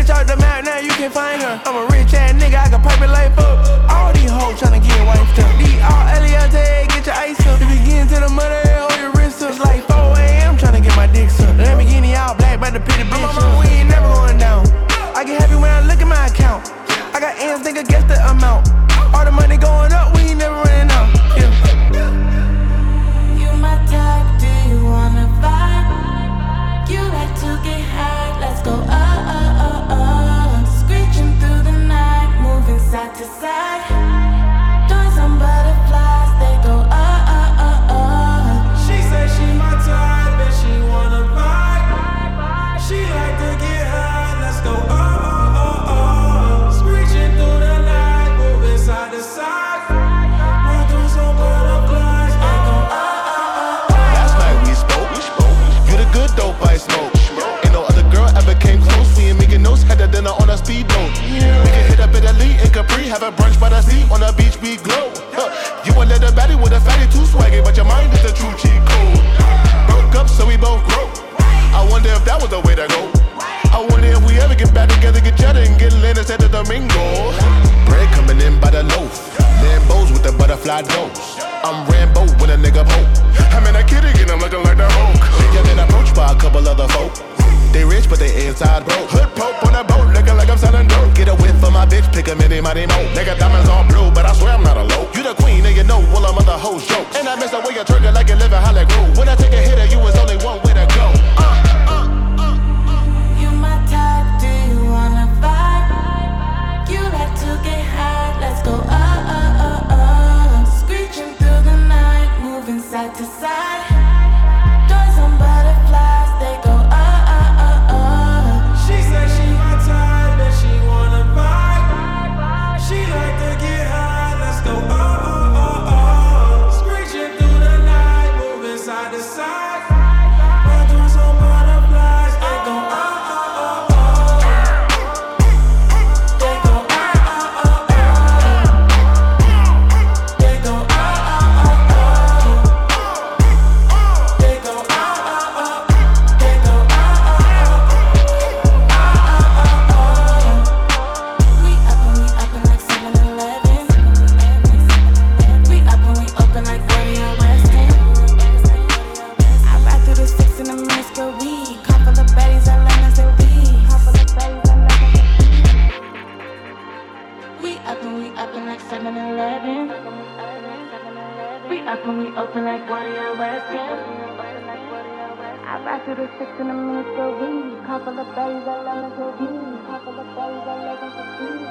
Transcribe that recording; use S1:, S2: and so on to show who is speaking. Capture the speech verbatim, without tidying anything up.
S1: bitch out the map, now you can't find her. I'm a rich ass nigga, I can pipe it like fuck. All these hoes tryna get wiped up. These all Eliante, get your ice up. If you get into the mother, hold your wrist up. It's like four a.m. tryna get my dick sucked. Lamborghini all black, but the pretty bitch. My mama, we ain't never going down. I get happy when I look at my account. I got ends, nigga, guess the amount. All the money going up, we ain't never running out. Yeah.
S2: You my type, do you wanna vibe? You like to get high, let's go up, up, up, up. Screeching through the night, moving side to side. Doing some butterflies, they go up, up, up, up.
S3: She said she my type and she wanna vibe. She like to get high, let's go up, up, up, up. Screeching through the night, moving side to side. We're doing some butterflies, they go up, up, up, up.
S4: Last night we spoke, we spoke. You the good dope I smoke. Ain't no other girl ever came close. We ain't making notes, had a dinner on a speed note. We can hit up Italy in Capri, have a brunch by the sea. On the beach we glow. Huh. You a little baddie with a fatty too swaggy, but your mind is the true cheat code. Broke up so we both grow. I wonder if that was the way to go. I wonder if we ever get back together, get cheddar and get land instead of Domingo. Bread coming in by the loaf. Lambos with the butterfly nose. I'm Rambo with a nigga poke. I'm in a kitty and I'm looking like the Hulk. Yeah, been approached by a couple other folk. They rich but they inside broke. Hood pope on a boat, looking like I'm selling dope. Get a whiff for my bitch, pick a mini money mo. Nigga diamonds all blue, but I swear I'm not a low. You the queen and you know all them other hoes jokes. And I miss the way you trigger like you live in Hollywood Grove. When I take a hit of you, it's only one way to go. Uh, uh, uh, uh.
S2: You my type, do you wanna vibe? You like to get high, let's go up, up, up, up. Screeching through the night, moving side to side. Doing some butterflies, they go up, up, up, up.
S3: She said she my type and she wanna vibe. She like to get high, let's go up, up, up, up. Screeching through the night, moving side to side. We're doing some butterflies, they go up, up, up, up. They go up, up, up, up. They go up, up, up, up. They go up, up, up. They go up, up, up.
S2: We up and we open like seven eleven. We up and we open like forty on West End. I ride through the six in the minutes per week. Couple of baddies, I learn as they week. Couple of baddies, I learn as they week. We up and we open like seven eleven. We up and we open like forty on West End. I ride through the six in the minutes per week. Couple of baddies, I learn as they week. Couple of baddies, I learn as they week.